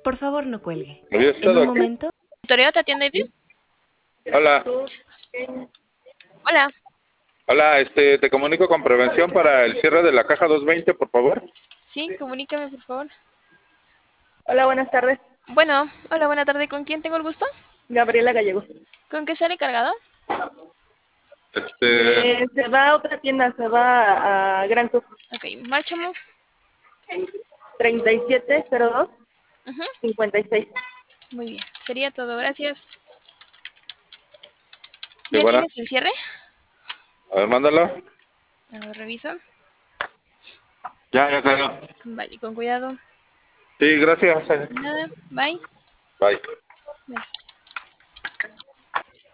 Por favor, no cuelgue. ¿Había En estado un aquí? momento. ¿Toreo te atiende Edith? Hola, Hola. hola, te comunico con prevención para el cierre de la caja 220, por favor. Sí, comunícame, por favor. Hola, buenas tardes. Bueno, hola, buena tarde. ¿Con quién tengo el gusto? Gabriela Gallego. ¿Con qué sale cargado? Se va a otra tienda, se va a Gran Sur. Ok, márchame. 3702 Ujú, 56. muy bien. Sería todo, gracias. Sí, ¿Ya bueno. tienes el cierre? A ver, mándalo. A ver, reviso. Ya cayó. Vale, con cuidado. Sí, gracias. Nada, bye. Bye. Bye.